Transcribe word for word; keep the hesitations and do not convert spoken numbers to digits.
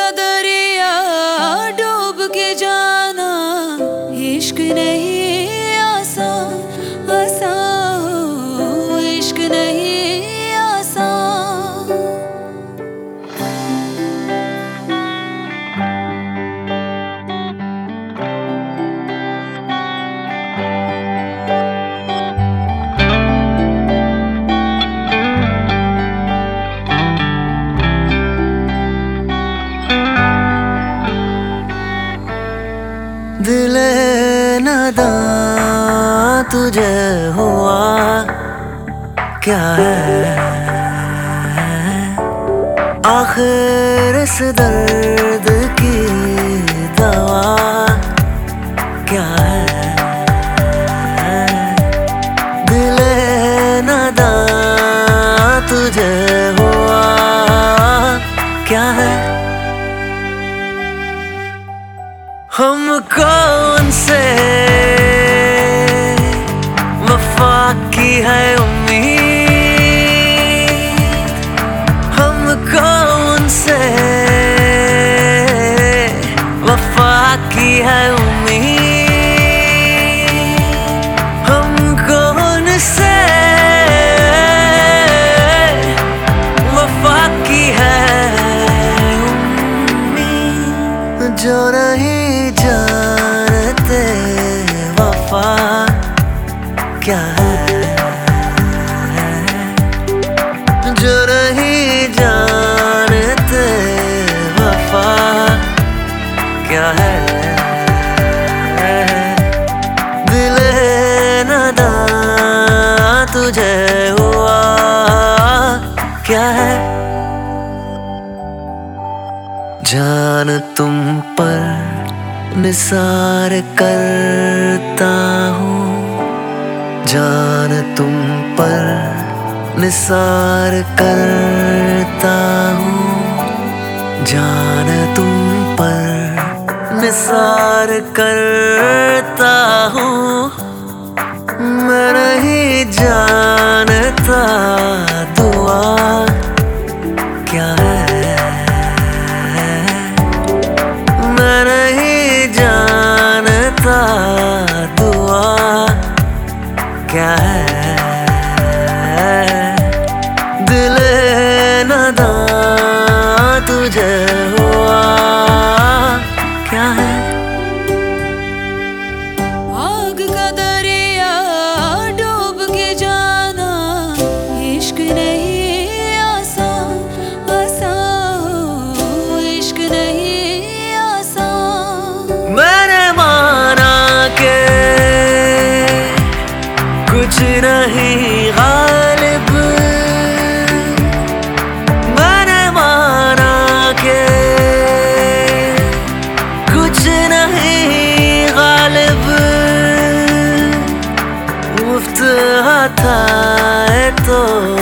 दरिया डूब के जाना इश्क नहीं आसान, आसान हो इश्क नहीं आसान। दिले नादां तुझे हुआ क्या है, आखिर इस दर्द की दवा क्या है। दिले नादां तुझे हुआ क्या है, हमको उनसे वफा की है उम्मीद, हमको उनसे वफा की है उम्मीद, हमको उनसे वफा की है उम्मीद। जो नहीं जानते वफा क्या है, जो नहीं जानते वफा क्या है। दिले नादां तुझे हुआ क्या है, जान तुम पर निसार करता हूँ, जान तुम पर निसार करता हूँ, जान तुम पर निसार करता हूँ। मैं नहीं जानता दुआ क्या है, मैं नहीं जानता दुआ क्या है। दिले नादां तुझे हुआ क्या है। आग का दरिया डूब के जाना इश्क नहीं आसान, आसान हो इश्क नहीं आसान। मैंने माना के कुछ नहीं गालिब, मैंने माना के कुछ नहीं गालिब, मुफ्त आता है तो